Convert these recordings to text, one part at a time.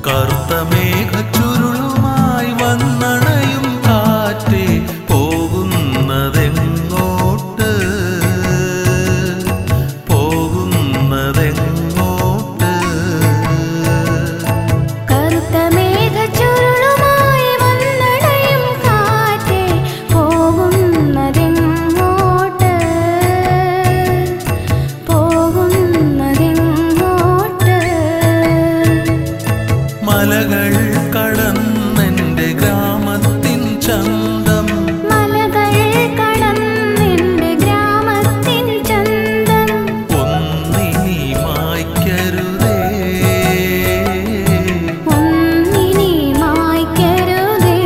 കറുത്ത മേഘച്ചുരുളുമായി വന്നണയും കാറ്റേ പോകുന്നതെങ്ങോട്ട് പോകുന്നതെങ്ങോട്ട് കറുത്ത മേഘച്ചുരുളുമായി വന്നണയും കാറ്റേ പോകുന്നതെങ്ങോട്ട് പോകുന്നതെങ്ങോട്ട് മലകൾ കടന്നെന്റെ ഗ്രാമത്തിൻ ചന്തം മലകൾ കടന്നെന്റെ ഗ്രാമത്തിൻ ചന്തം ഒന്നിനി മായ്ക്കരുതേ ഒന്നിനി മായ്ക്കരുതേ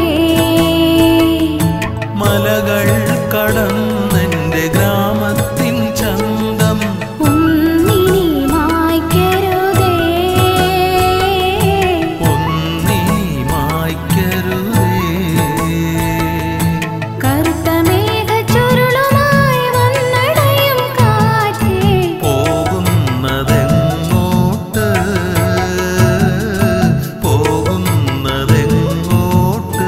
മലകൾ കടന്നെന്റെ ഗ്രാമത്തിൻ ചന്തം ഒന്നിനി മായ്ക്കരുതേ ഒന്നിനി മായ്ക്കരുതേ കറുത്ത മേഘച്ചുരുളുമായി വന്നണയും കാറ്റേ പോകുന്നതെങ്ങോട്ട് പോകുന്നതെങ്ങോട്ട്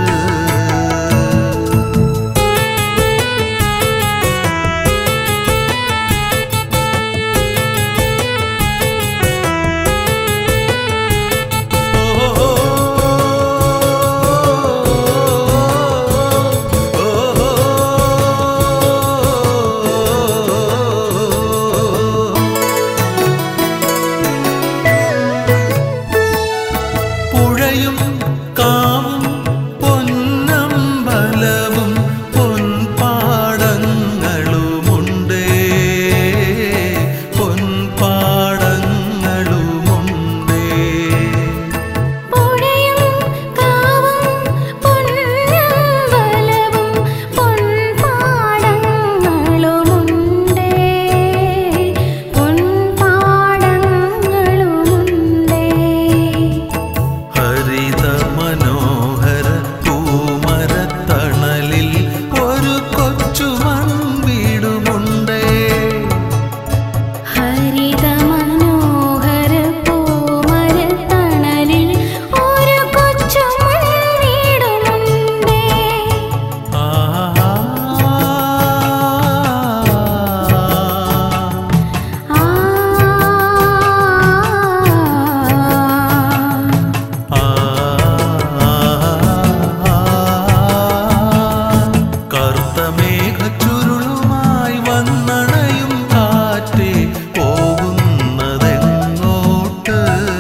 പുഴയും കാവും പൊന്നമ്പലവും പൊൻപാടങ്ങളുമുണ്ടേ പൊൻപാടങ്ങളുമുണ്ടേ പുഴയും കാവും പൊന്നമ്പലവും പൊൻപാടങ്ങളുമുണ്ടേ പൊൻപാടങ്ങളുമുണ്ടേ ഹരിത മനോഹര പൂമരത്തണലിൽ ഒരു കൊച്ചു മൺവീടുമുണ്ടേ ഹരിത മനോഹര പൂമരത്തണലിൽ ഒരു കൊച്ചു മൺവീടുമുണ്ടേ ആ കറുത്ത മേഘച്ചുരുളുമായി വന്നണയും കാറ്റേ പോകുന്നതെങ്ങോട്ട്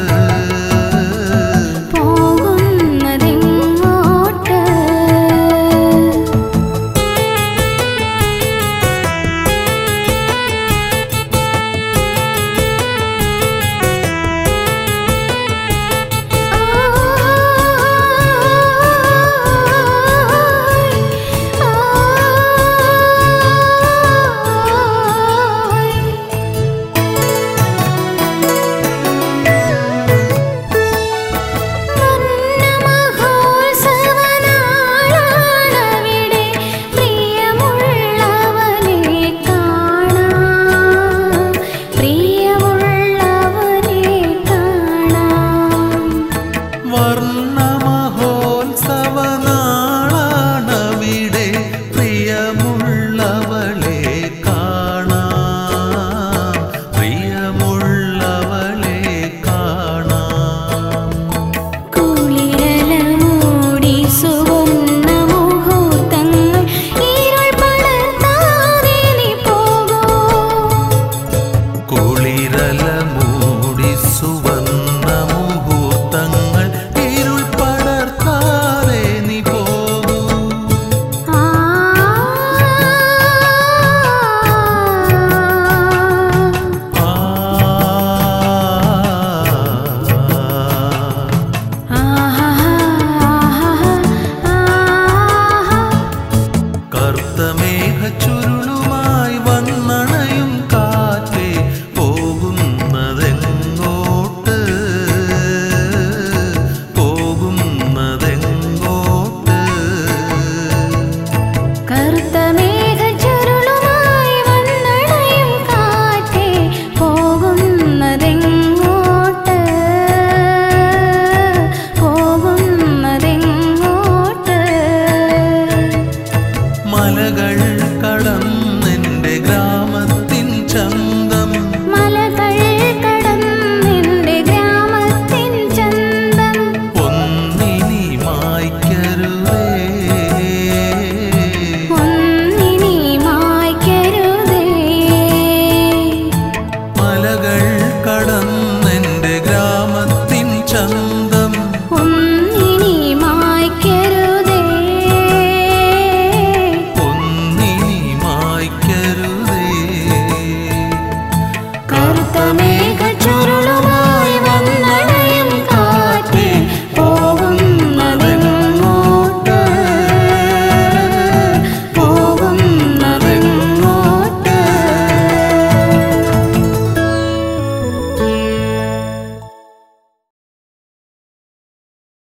പോകുന്നതെങ്ങോട്ട് വർണ്ണമഹോത്സവനാളാണവിടെ പ്രിയമുള്ളവനെ കാണാം പ്രിയമുള്ളവനെ കാണാം വർണ്ണ